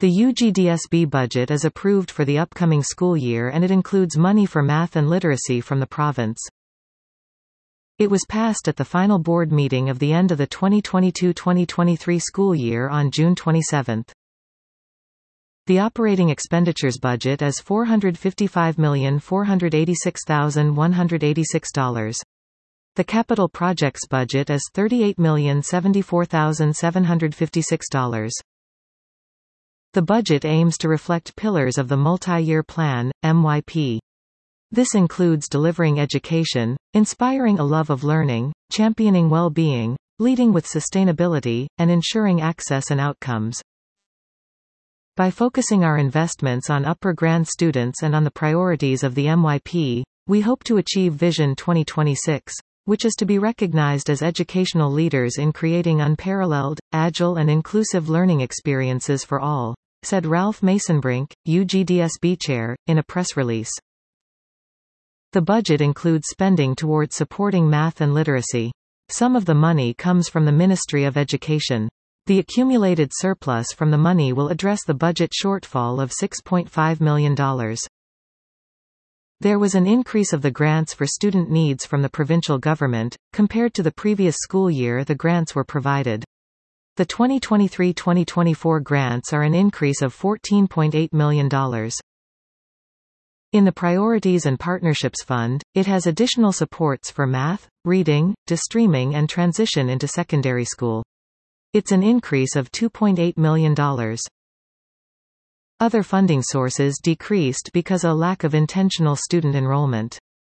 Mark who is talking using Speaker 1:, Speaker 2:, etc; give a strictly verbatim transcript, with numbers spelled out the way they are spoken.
Speaker 1: The U G D S B budget is approved for the upcoming school year and it includes money for math and literacy from the province. It was passed at the final board meeting of the end of the twenty twenty-two twenty twenty-three school year on June twenty-seventh. The operating expenditures budget is four hundred fifty-five million four hundred eighty-six thousand one hundred eighty-six dollars. The capital projects budget is thirty-eight million seventy-four thousand seven hundred fifty-six dollars. The budget aims to reflect pillars of the multi-year plan, M Y P. This includes delivering education, inspiring a love of learning, championing well-being, leading with sustainability, and ensuring access and outcomes. By focusing our investments on upper grad students and on the priorities of the M Y P, we hope to achieve Vision twenty twenty-six, which is to be recognized as educational leaders in creating unparalleled, agile and inclusive learning experiences for all, said Ralph Masonbrink, U G D S B chair, in a press release. The budget includes spending towards supporting math and literacy. Some of the money comes from the Ministry of Education. The accumulated surplus from the money will address the budget shortfall of six point five million dollars. There was an increase of the grants for student needs from the provincial government. Compared to the previous school year, the grants were provided. The twenty twenty-three twenty twenty-four grants are an increase of fourteen point eight million dollars. In the Priorities and Partnerships Fund, it has additional supports for math, reading, de-streaming and transition into secondary school. It's an increase of two point eight million dollars. Other funding sources decreased because of a lack of intentional student enrollment.